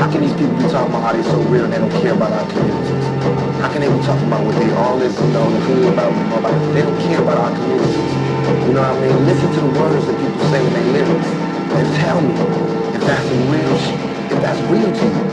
How can these people be talking about how they so real and they don't care about our communities? How can they be talking about what they all this, the good about, they don't care about our communities? You know what I mean? Listen to the words that people say when they lyrics and tell me if that's real to you.